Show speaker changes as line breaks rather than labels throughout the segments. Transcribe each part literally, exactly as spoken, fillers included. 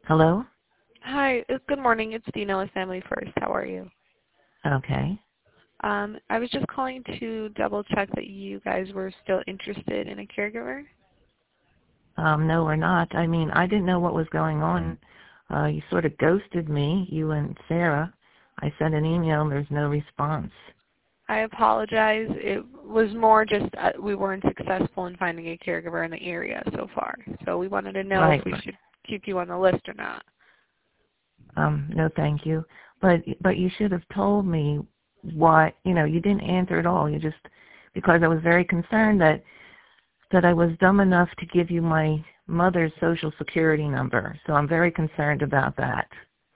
Hello?
Hi, uh, good morning. It's Dina with Family First. How are you?
Okay.
Um, I was just calling to double check that you guys were still interested in a caregiver.
Um, no, we're not. I mean, I didn't know what was going on. Uh, you sort of ghosted me, you and Sarah. I sent an email and there's no response.
I apologize. It was more just uh, we weren't successful in finding a caregiver in the area so far. So we wanted to know if
Right.
we should keep you on the list or not.
Um, no, thank you. But but you should have told me what, you know, you didn't answer at all. You just, because I was very concerned that, that I was dumb enough to give you my mother's social security number. So I'm very concerned about that.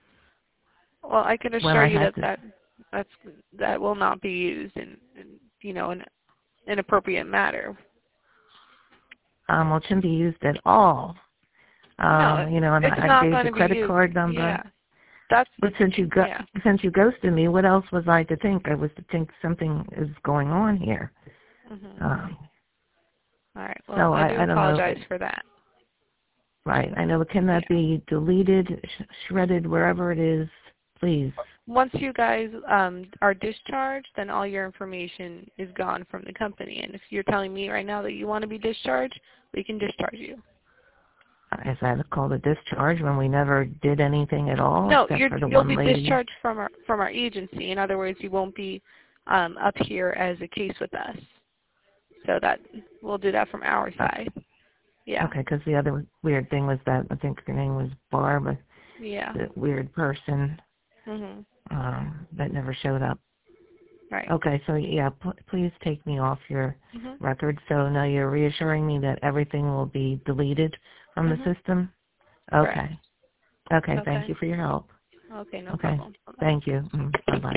Well, I can
When
assure
I
you
had
that
to,
that that's, that will not be used in, in you know, an inappropriate matter.
um, well, it shouldn't be used at all.
No,
Um, you know, and
it's
I, I
not
gave
going
the
to be
credit
used.
card number.
Yeah, that's
But since you go,
yeah.
since you ghosted me, what else was I to think? I was to think something is going on here.
Mhm.
Um,
All right. Well,
so
I do
I, I don't know.
apologize for that.
Right. I know. But can that
Yeah.
be deleted, sh- shredded, wherever it is, please?
Once you guys um, are discharged, then all your information is gone from the company. And if you're telling me right now that you want to be discharged, we can discharge you.
Is that called a discharge when we never did anything at all
No,
except
you're,
for the
you'll
one
be
lady?
discharged from our from our agency. In other words, you won't be um, up here as a case with us. So that we'll do that from our
Uh,
side. Yeah.
okay, because the other weird thing was that I think her name was Barb,
Yeah.
the weird person
Mhm.
um, that never showed up.
Right.
Okay, so yeah, p- please take me off your
Mhm.
record. So now you're reassuring me that everything will be deleted from the
Mhm.
system?
Correct.
Okay. Okay, thank
Okay.
you for your help.
Okay. No
Okay,
problem. Bye-bye.
thank you. Mm, bye-bye.